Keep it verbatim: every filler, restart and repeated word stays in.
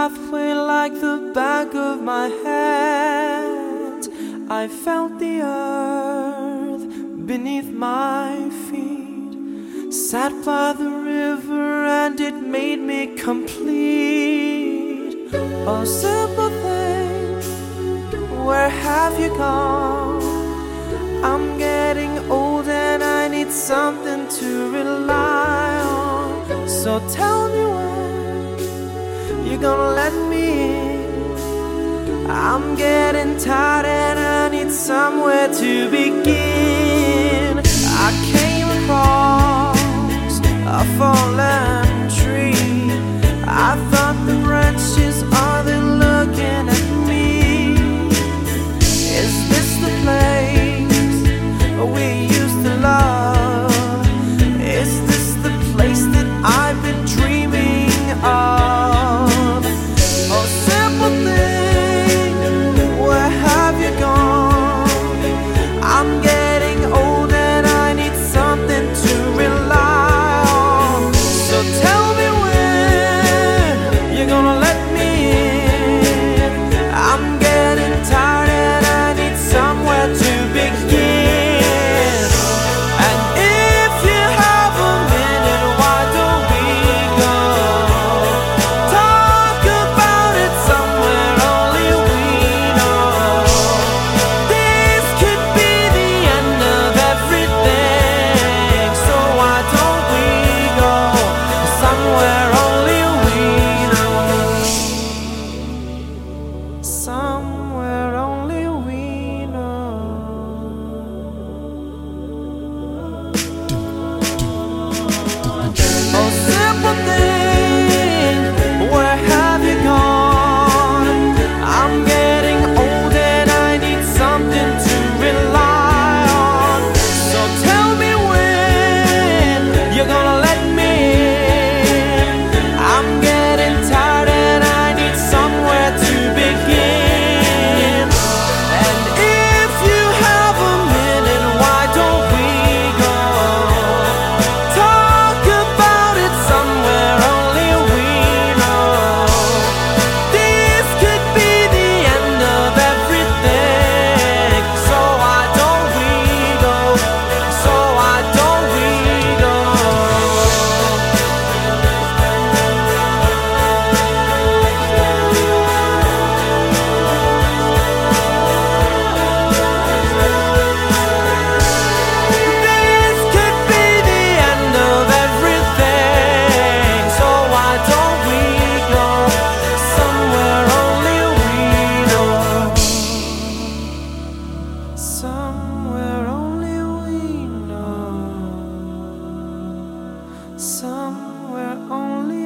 pathway like the back of my hand. I felt the earth beneath my feet, sat by the river and it made me complete. Oh, simple thing, where have you gone? I'm getting old and I need something to rely on. So tell me when you're gonna let me in. I'm getting tired and I need somewhere to begin. I came across a fallen tree. I thought the branches are they looking at me. Is this the place we used to love? Is this the place that I've been dreaming of? Oh, simple thing, where have you gone? I'm getting old and I need something to rely on. So tell me when you're gonna let me in. I'm getting tired and I need somewhere to begin. And if you have a minute, why don't we go talk about it somewhere only we know? This could be the end of everything, so why don't we go somewhere only we know? Somewhere only we know. Oh, simple thing, where have you gone? I'm getting old and I need something to rely on. So tell me when you're gonna let me in. I'm getting tired and I need somewhere to begin. And if you have a minute, why don't we go talk about it somewhere only we know? This could be the end of everything, so why don't we go? So why don't we go? This could be the end of everything, so why don't we go somewhere only we know? Somewhere only we know. Somewhere only